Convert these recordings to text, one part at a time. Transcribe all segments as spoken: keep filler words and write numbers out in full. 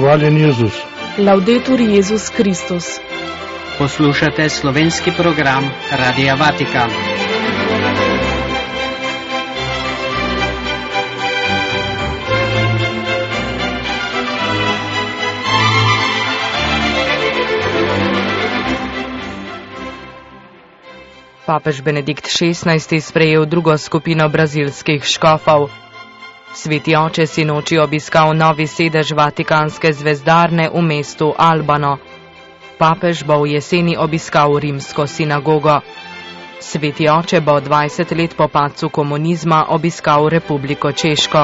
Hvaljen Jezus. Laudetur Jezus Kristus. Poslušate slovenski program Radia Vatikan. Papež Benedikt šestnajsti sprejel drugo skupino brazilskih škofov. Sveti oče sinoči obiskal novi sedež Vatikanske zvezdarne v mestu Albano. Papež bo v jeseni obiskal rimsko sinagogo. Sveti oče bo dvajset let po padcu komunizma obiskal Republiko Češko.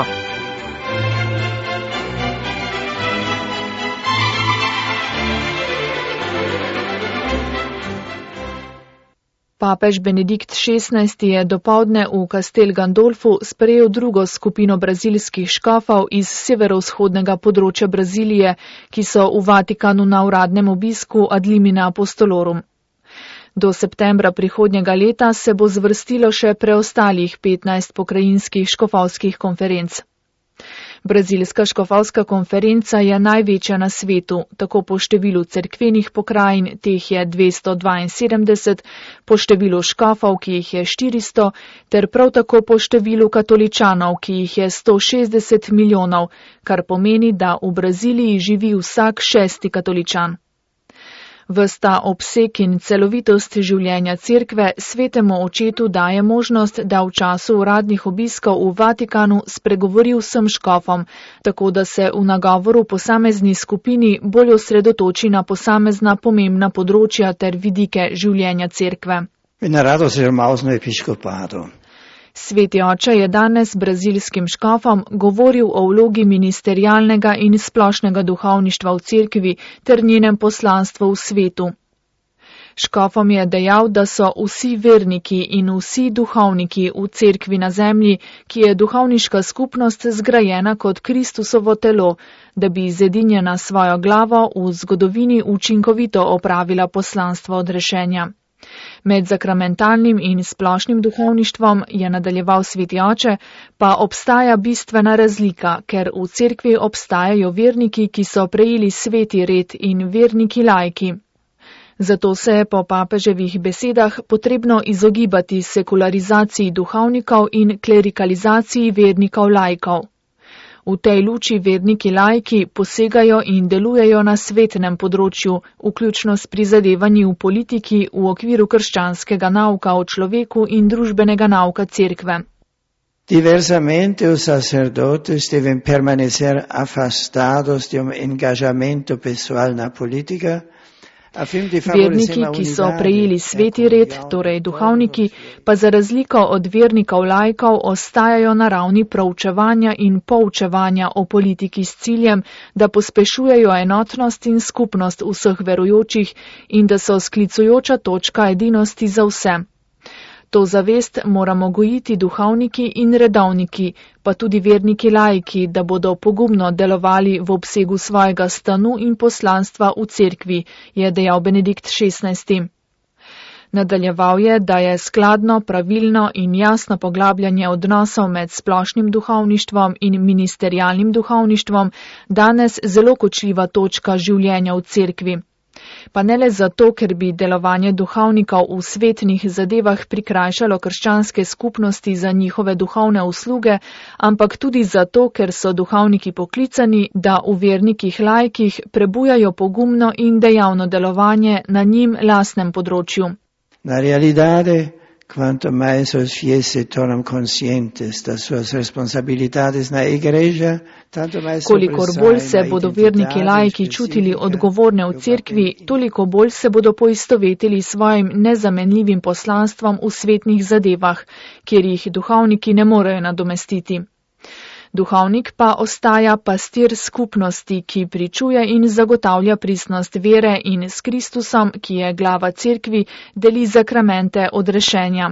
Papež Benedikt šestnajsti je dopoldne v Castel Gandolfu sprejel drugo skupino brazilskih škofov iz severovzhodnega področja Brazilije, ki so v Vatikanu na uradnem obisku ad limina apostolorum. Do septembra prihodnjega leta se bo zvrstilo še preostalih petnajst pokrajinskih škofovskih konferenc. Brazilska škofovska konferenca je največja na svetu, tako po številu cerkvenih pokrajin, teh je dvesto dvainsedemdeset, po številu škofov, ki jih je štiristo, ter prav tako po številu katoličanov, ki jih je sto šestdeset milijonov, kar pomeni, da v Braziliji živi vsak šesti katoličan. Ves ta obseg in celovitost življenja cerkve svetemu očetu daje možnost, da v času uradnih obiskov v Vatikanu spregovori vsem škofom, tako da se v nagovoru posamezni skupini bolj osredotoči na posamezna pomembna področja ter vidike življenja cerkve. Sveti oče je danes brazilskim škofom govoril o vlogi ministerialnega in splošnega duhovništva v cerkvi ter njenem poslanstvu v svetu. Škofom je dejal, da so vsi verniki in vsi duhovniki v cerkvi na zemlji, ki je duhovniška skupnost zgrajena kot Kristusovo telo, da bi zedinjena svojo glavo v zgodovini učinkovito opravila poslanstvo odrešenja. Med sakramentalnim in splošnim duhovništvom, je nadaljeval sveti oče, pa obstaja bistvena razlika, ker v cerkvi obstajajo verniki, ki so prejeli sveti red in verniki laiki. Zato se je po papeževih besedah potrebno izogibati sekularizaciji duhovnikov in klerikalizaciji vernikov laikov. V tej luči verniki laiki posegajo in delujejo na svetnem področju, vključno s prizadevanji v politiki v okviru krščanskega nauka o človeku in družbenega nauka cerkve. Diversamente os sacerdotes devem permanecer afastados de um engajamento pessoal na política. Verniki, ki so prejeli sveti red, torej duhovniki, pa za razliko od vernikov laikov ostajajo na ravni proučevanja in poučevanja o politiki s ciljem, da pospešujejo enotnost in skupnost vseh verujočih in da so sklicujoča točka edinosti za vse. To zavest moramo gojiti duhovniki in redovniki, pa tudi verniki laiki, da bodo pogumno delovali v obsegu svojega stanu in poslanstva v cerkvi, je dejal Benedikt šestnajsti. Nadaljeval je, da je skladno, pravilno in jasno poglabljanje odnosov med splošnim duhovništvom in ministerialnim duhovništvom danes zelo kočljiva točka življenja v cerkvi. Pa ne le zato, ker bi delovanje duhovnikov v svetnih zadevah prikrajšalo krščanske skupnosti za njihove duhovne usluge, ampak tudi zato, ker so duhovniki poklicani, da v vernikih laikih prebujajo pogumno in dejavno delovanje na njim lastnem področju. Na realidade, quanto mais os fiéis se tornam conscientes das suas responsabilidades na igreja, tanto mais Kolikor bolj se bodo verniki laiki čutili odgovorne v cerkvi, toliko bolj se bodo poistovetili svojim nezamenljivim poslanstvom v svetnih zadevah, kjer jih duhovniki ne morejo nadomestiti. Duhovnik pa ostaja pastir skupnosti, ki pričuje in zagotavlja pristnost vere in s Kristusom, ki je glava cerkvi, deli sakramente odrešenja.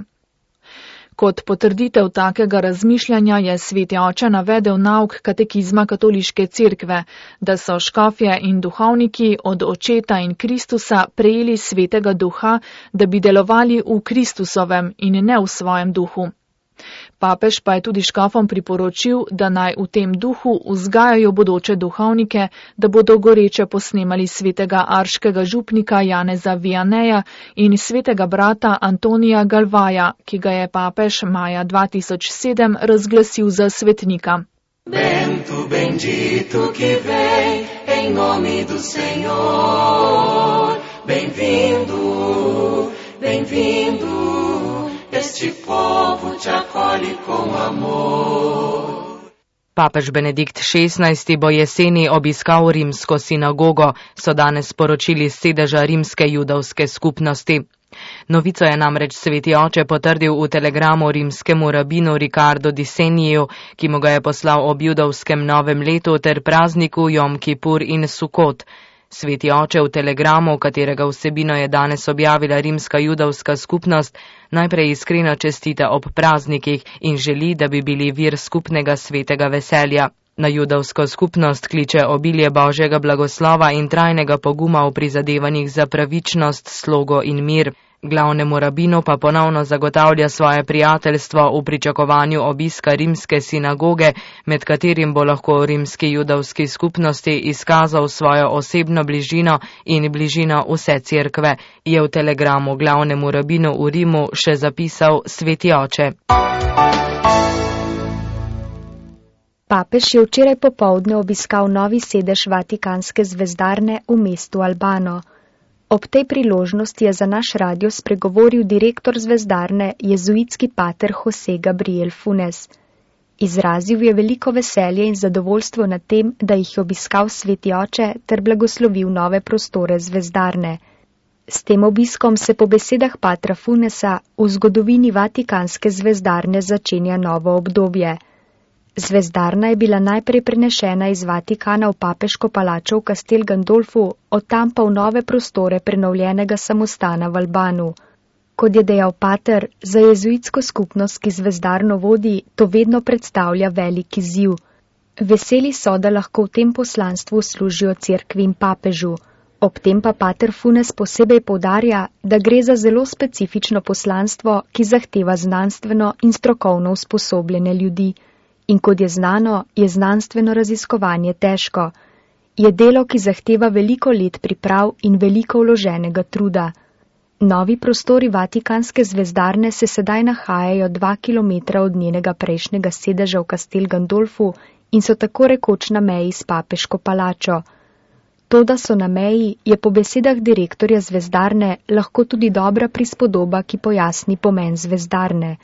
Kot potrditev takega razmišljanja je sveti oče navedel nauk katekizma katoliške cerkve, da so škofje in duhovniki od očeta in Kristusa prejeli svetega duha, da bi delovali v Kristusovem in ne v svojem duhu. Papež pa je tudi škofom priporočil, da naj v tem duhu vzgajajo bodoče duhovnike, da bodo goreče posnemali svetega arškega župnika Janeza Vianeja in svetega brata Antonija Galvaja, ki ga je papež maja dva tisoč sedem razglasil za svetnika. Bento bendito que vem em nome do Senhor, bem-vindo, bem-vindo, este povo te acolhe com amor. Papež Benedikt šestnajsti bo jeseni obiskal rimsko sinagogo, so danes sporočili s sedeža rimske judovske skupnosti. Novico je namreč sveti oče potrdil v telegramu rimskemu rabinu Ricardo Di Seniju, ki mu ga je poslal ob judovskem novem letu ter prazniku Jom Kipur in Sukot. Sveti oče v telegramu, katerega vsebino je danes objavila rimska judovska skupnost, najprej iskreno čestita ob praznikih in želi, da bi bili vir skupnega svetega veselja. Na judovsko skupnost kliče obilje Božjega blagoslova in trajnega poguma v prizadevanjih za pravičnost, slogo in mir. Glavnemu rabinu pa ponovno zagotavlja svoje prijateljstvo v pričakovanju obiska rimske sinagoge, med katerim bo lahko v rimski judovski skupnosti izkazal svojo osebno bližino in bližino vse cerkve, je v telegramu glavnemu rabinu v Rimu še zapisal sveti oče. Papež je včeraj popoldne obiskal novi sedež Vatikanske zvezdarne v mestu Albano. Ob tej priložnosti je za naš radio spregovoril direktor zvezdarne, jezuitski pater Jose Gabriel Funes. Izrazil je veliko veselje in zadovoljstvo nad tem, da jih je obiskal sveti oče ter blagoslovil nove prostore zvezdarne. S tem obiskom se po besedah patra Funesa v zgodovini Vatikanske zvezdarne začenja novo obdobje. Zvezdarna je bila najprej prenešena iz Vatikana v papeško palačo v Castel Gandolfu, od tam pa v nove prostore prenovljenega samostana v Albanu. Kot je dejal pater, za jezuitsko skupnost, ki zvezdarno vodi, to vedno predstavlja velik izziv. Veseli so, da lahko v tem poslanstvu služijo cerkvi in papežu. Ob tem pa pater Funes posebej poudarja, da gre za zelo specifično poslanstvo, ki zahteva znanstveno in strokovno usposobljene ljudi. In kot je znano, je znanstveno raziskovanje težko. Je delo, ki zahteva veliko let priprav in veliko vloženega truda. Novi prostori Vatikanske zvezdarne se sedaj nahajajo dva kilometra od njenega prejšnjega sedeža v Castel Gandolfu in so tako rekoč na meji s papeško palačo. To, da so na meji, je po besedah direktorja zvezdarne lahko tudi dobra prispodoba, ki pojasni pomen zvezdarne.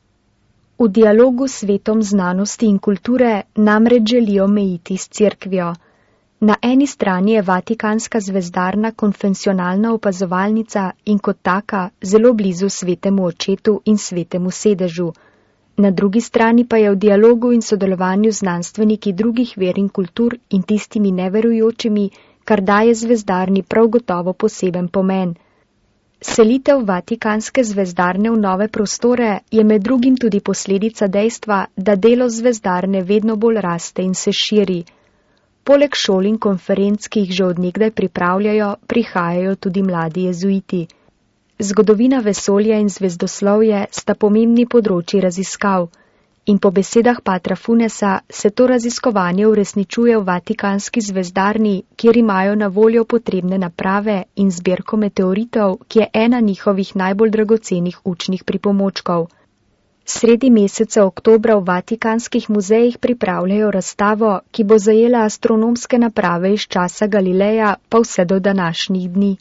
V dialogu s svetom znanosti in kulture namreč želijo mejiti s cerkvijo. Na eni strani je Vatikanska zvezdarna konfesionalna opazovalnica in kot taka zelo blizu svetemu očetu in svetemu sedežu. Na drugi strani pa je v dialogu in sodelovanju z znanstveniki drugih ver in kultur in tistimi neverujočimi, kar daje zvezdarni prav gotovo poseben pomen. Selitev Vatikanske zvezdarne v nove prostore je med drugim tudi posledica dejstva, da delo zvezdarne vedno bolj raste in se širi. Poleg šol in konferenc, ki jih že od nekdaj pripravljajo, prihajajo tudi mladi jezuiti. Zgodovina vesolja in zvezdoslovje sta pomembni področji raziskav in po besedah patra Funesa se to raziskovanje uresničuje v Vatikanski zvezdarni, kjer imajo na voljo potrebne naprave in zbirko meteoritov, ki je ena njihovih najbolj dragocenih učnih pripomočkov. Sredi meseca oktobra v Vatikanskih muzejih pripravljajo razstavo, ki bo zajela astronomske naprave iz časa Galileja pa vse do današnjih dni.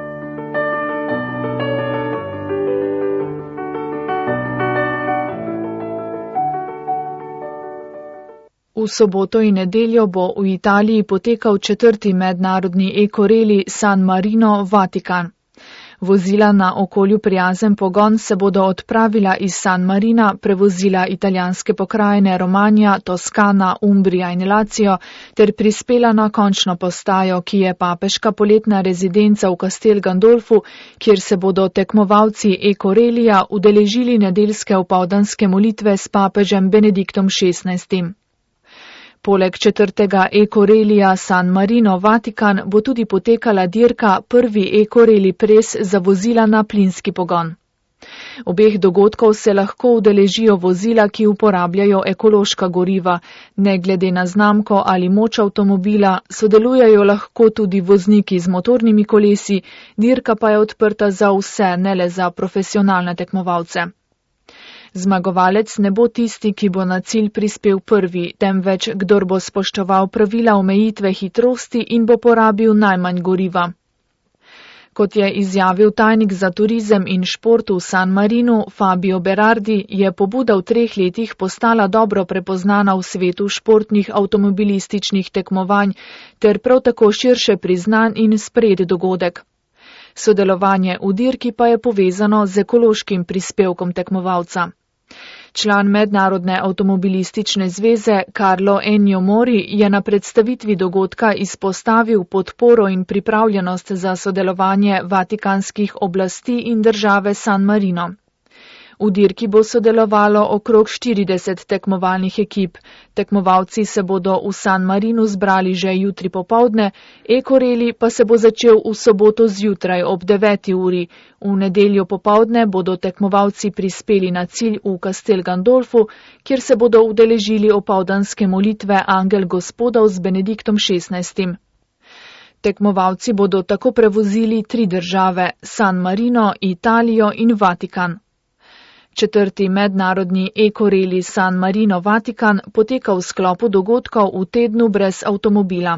V soboto in nedeljo bo v Italiji potekal četrti mednarodni ekoreli San Marino-Vatikan. Vozila na okolju prijazen pogon se bodo odpravila iz San Marina, prevozila italijanske pokrajine Romagna, Toskana, Umbrija in Lazio ter prispela na končno postajo, ki je papeška poletna rezidenca v Castel Gandolfu, kjer se bodo tekmovalci ekorelija udeležili nedeljske opoldanske molitve s papežem Benediktom šestnajstim. Poleg četrtega ekorelija San Marino-Vatikan bo tudi potekala dirka prvi ekoreli pres za vozila na plinski pogon. Obeh dogodkov se lahko udeležijo vozila, ki uporabljajo ekološka goriva. Ne glede na znamko ali moč avtomobila, sodelujejo lahko tudi vozniki z motornimi kolesi, dirka pa je odprta za vse, ne le za profesionalne tekmovalce. Zmagovalec ne bo tisti, ki bo na cilj prispel prvi, temveč kdor bo spoštoval pravila omejitve hitrosti in bo porabil najmanj goriva. Kot je izjavil tajnik za turizem in šport v San Marinu Fabio Berardi, je pobuda v treh letih postala dobro prepoznana v svetu športnih avtomobilističnih tekmovanj ter prav tako širše priznan in sprejet dogodek. Sodelovanje v dirki pa je povezano z ekološkim prispevkom tekmovalca. Član Mednarodne avtomobilistične zveze Carlo Ennio Mori je na predstavitvi dogodka izpostavil podporo in pripravljenost za sodelovanje vatikanskih oblasti in države San Marino. V dirki bo sodelovalo okrog štirideset tekmovalnih ekip. Tekmovalci se bodo v San Marinu zbrali že jutri popovdne, Ekoreli pa se bo začel v soboto zjutraj ob deveti uri. V nedeljo popovdne bodo tekmovalci prispeli na cilj v Castel Gandolfu, kjer se bodo udeležili opoldanske molitve Angel Gospodov z Benediktom šestnajstim. Tekmovalci bodo tako prevozili tri države, San Marino, Italijo in Vatikan. Četrti mednarodni Ekoreli San Marino Vatikan poteka v sklopu dogodkov v tednu brez avtomobila.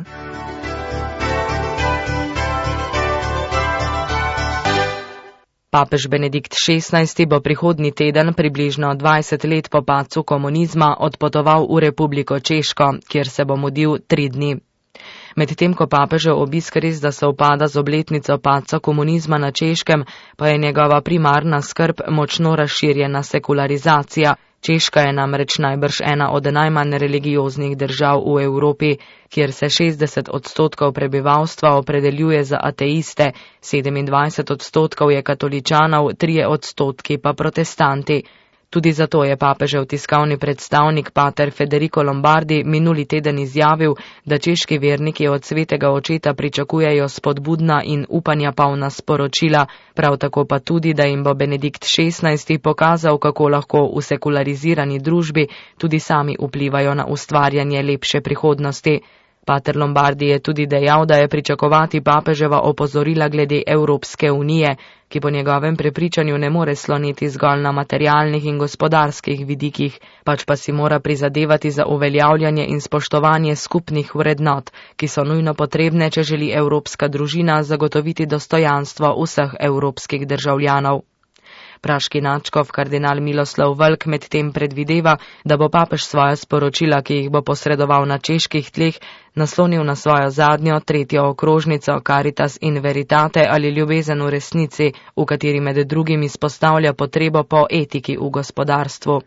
Papež Benedikt šestnajsti bo prihodnji teden, približno dvajset let po padcu komunizma, odpotoval v Republiko Češko, kjer se bo mudil tri dni. Medtem ko papežev obisk res da sovpada z obletnico padca komunizma na Češkem, pa je njegova primarna skrb močno razširjena sekularizacija. Češka je namreč najbrž ena od najmanj religioznih držav v Evropi, kjer se šestdeset odstotkov prebivalstva opredeljuje za ateiste, sedemindvajset odstotkov je katoličanov, trije odstotki pa protestanti. Tudi zato je papežev tiskovni predstavnik pater Federico Lombardi minuli teden izjavil, da češki verniki od svetega očeta pričakujejo spodbudna in upanja polna sporočila, prav tako pa tudi, da jim bo Benedikt šestnajsti pokazal, kako lahko v sekularizirani družbi tudi sami vplivajo na ustvarjanje lepše prihodnosti. Pater Lombardi je tudi dejal, da je pričakovati papeževa opozorila glede Evropske unije, ki po njegovem prepričanju ne more sloniti zgolj na materialnih in gospodarskih vidikih, pač pa si mora prizadevati za uveljavljanje in spoštovanje skupnih vrednot, ki so nujno potrebne, če želi evropska družina zagotoviti dostojanstvo vseh evropskih državljanov. Praški nadškof kardinal Miloslav Vlk medtem predvideva, da bo papež svoja sporočila, ki jih bo posredoval na čeških tleh, naslonil na svojo zadnjo, tretjo okrožnico Caritas in Veritate ali ljubezen v resnici, v kateri med drugim izpostavlja potrebo po etiki v gospodarstvu.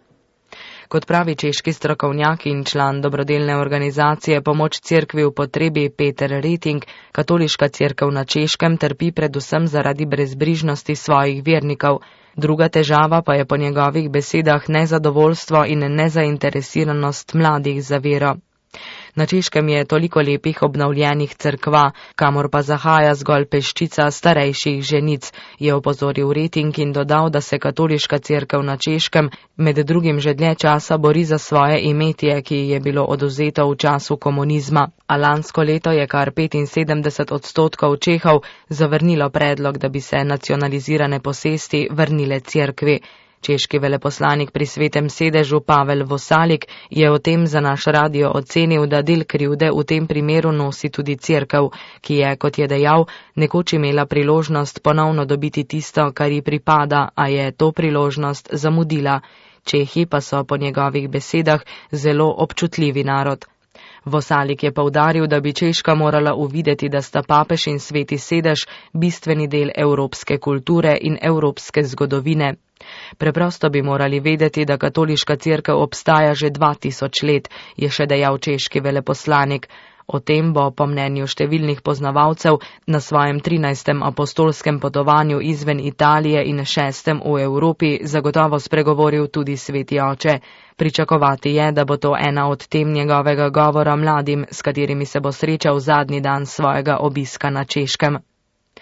Kot pravi češki strokovnjak in član dobrodelne organizacije Pomoč cerkvi v potrebi Peter Reting, katoliška cerkev na Češkem trpi predvsem zaradi brezbrižnosti svojih vernikov. Druga težava pa je po njegovih besedah nezadovoljstvo in nezainteresiranost mladih za vero. Na Češkem je toliko lepih obnovljenih cerkva, kamor pa zahaja zgolj peščica starejših ženic, je opozoril Reting in dodal, da se katoliška cerkev na Češkem med drugim že dlje časa bori za svoje imetje, ki je bilo oduzeto v času komunizma, a lansko leto je kar petinsedemdeset odstotkov Čehov zavrnilo predlog, da bi se nacionalizirane posesti vrnile cerkvi. Češki veleposlanik pri Svetem sedežu Pavel Vosalik je o tem za naš radio ocenil, da del krivde v tem primeru nosi tudi cerkev, ki je, kot je dejal, nekoč imela priložnost ponovno dobiti tisto, kar ji pripada, a je to priložnost zamudila. Čehi pa so po njegovih besedah zelo občutljivi narod. Vosalik je poudaril, da bi Češka morala uvideti, da sta papež in Sveti sedež bistveni del evropske kulture in evropske zgodovine. Preprosto bi morali vedeti, da katoliška cerkev obstaja že dva tisoč let, je še dejal češki veleposlanik. O tem bo, po mnenju številnih poznavalcev, na svojem trinajstem apostolskem potovanju izven Italije in šestem v Evropi zagotovo spregovoril tudi Sveti oče. Pričakovati je, da bo to ena od tem njegovega govora mladim, s katerimi se bo srečal zadnji dan svojega obiska na Češkem.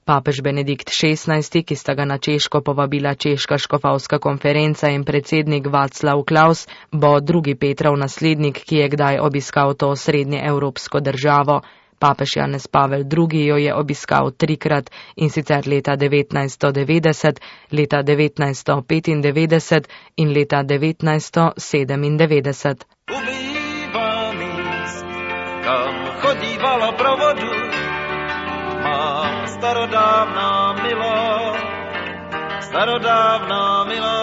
Papež Benedikt šestnajsti, ki sta ga na Češko povabila Češka škofovska konferenca in predsednik Václav Klaus, bo drugi Petrov naslednik, ki je kdaj obiskal to srednje evropsko državo. Papež Janez Pavel drugi jo je obiskal trikrat, in sicer leta devetnajststo devetdeset, leta devetnajststo petindevetdeset in leta devetnajststo sedemindevetdeset. Ubývá míst, kam chodívala provodu, má starodávná milá, starodávná milá.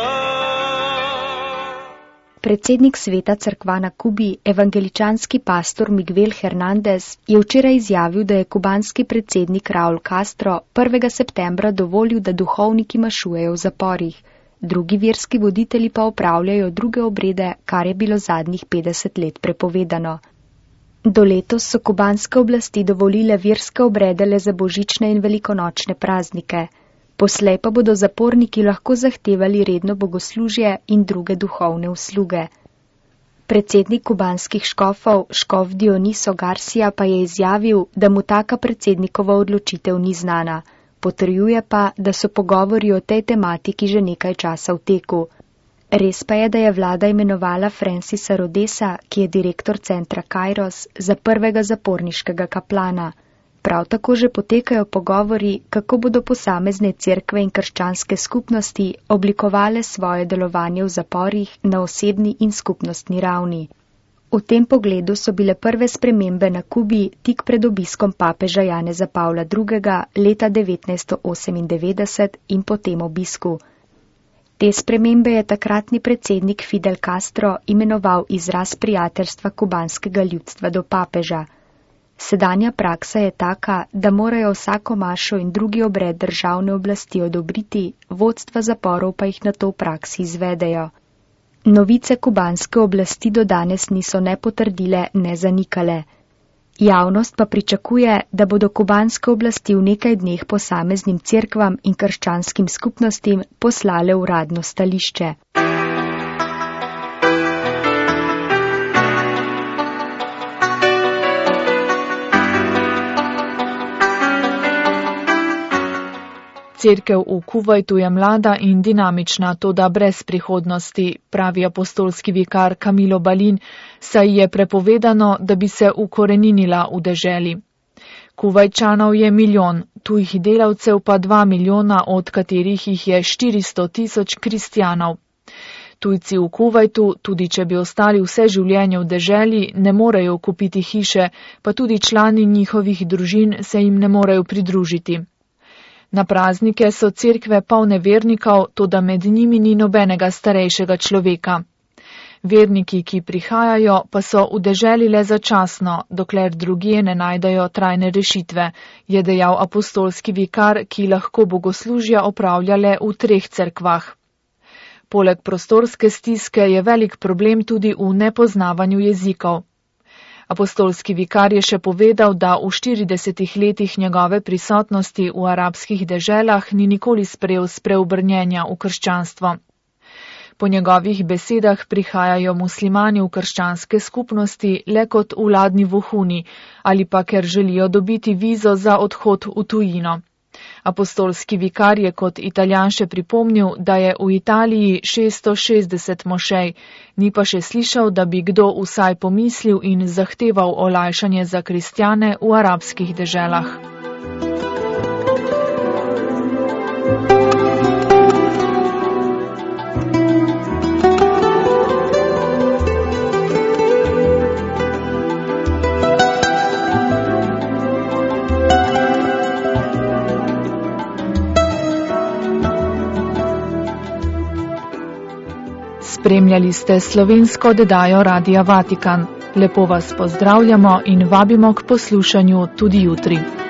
Predsednik sveta crkva na Kubi, evangeličanski pastor Miguel Hernández, je včeraj izjavil, da je kubanski predsednik Raúl Castro prvega septembra dovolil, da duhovniki mašujejo v zaporih. Drugi verski voditelji pa opravljajo druge obrede, kar je bilo zadnjih petdeset let prepovedano. Do letos so kubanske oblasti dovolile verske obrede le za božične in velikonočne praznike. Poslej pa bodo zaporniki lahko zahtevali redno bogoslužje in druge duhovne usluge. Predsednik kubanskih škofov, škof Dioniso Garcia, pa je izjavil, da mu taka predsednikova odločitev ni znana. Potrjuje pa, da so pogovori o tej tematiki že nekaj časa v teku. Res pa je, da je vlada imenovala Francisa Rodesa, ki je direktor centra Kairos, za prvega zaporniškega kaplana. Prav tako že potekajo pogovori, kako bodo posamezne cerkve in krščanske skupnosti oblikovale svoje delovanje v zaporih na osebni in skupnostni ravni. V tem pogledu so bile prve spremembe na Kubi tik pred obiskom papeža Janeza Pavla drugega. leta devetnajststo osemindevetdeset in po tem obisku. Te spremembe je takratni predsednik Fidel Castro imenoval izraz prijateljstva kubanskega ljudstva do papeža. Sedanja praksa je taka, da morajo vsako mašo in drugi obred državne oblasti odobriti, vodstva zaporov pa jih na to v praksi izvedejo. Novice kubanske oblasti do danes niso ne potrdile, ne zanikale. Javnost pa pričakuje, da bodo kubanske oblasti v nekaj dneh posameznim cerkvam in krščanskim skupnostim poslale uradno stališče. Cerkev v Kuvajtu je mlada in dinamična, toda brez prihodnosti, pravi apostolski vikar Camilo Balin, saj je prepovedano, da bi se ukoreninila v deželi. Kuvajčanov je milijon, tujih delavcev pa dva milijona, od katerih jih je štiristo tisoč kristjanov. Tujci v Kuvajtu, tudi če bi ostali vse življenje v deželi, ne morejo kupiti hiše, pa tudi člani njihovih družin se jim ne morejo pridružiti. Na praznike so cerkve polne vernikov, toda med njimi ni nobenega starejšega človeka. Verniki, ki prihajajo, pa so v deželi le začasno, dokler drugje ne najdejo trajne rešitve, je dejal apostolski vikar, ki lahko bogoslužja opravlja le v treh cerkvah. Poleg prostorske stiske je velik problem tudi v nepoznavanju jezikov. Apostolski vikar je še povedal, da v štiridesetih letih njegove prisotnosti v arabskih deželah ni nikoli sprejel spreobrnjenja v krščanstvo. Po njegovih besedah prihajajo muslimani v krščanske skupnosti le kot vladni vohuni ali pa ker želijo dobiti vizo za odhod v tujino. Apostolski vikar je kot Italijan še pripomnil, da je v Italiji šeststo šestdeset mošej, ni pa še slišal, da bi kdo vsaj pomislil in zahteval olajšanje za kristjane v arabskih deželah. Spremljali ste slovensko oddajo Radia Vatikan. Lepo vas pozdravljamo in vabimo k poslušanju tudi jutri.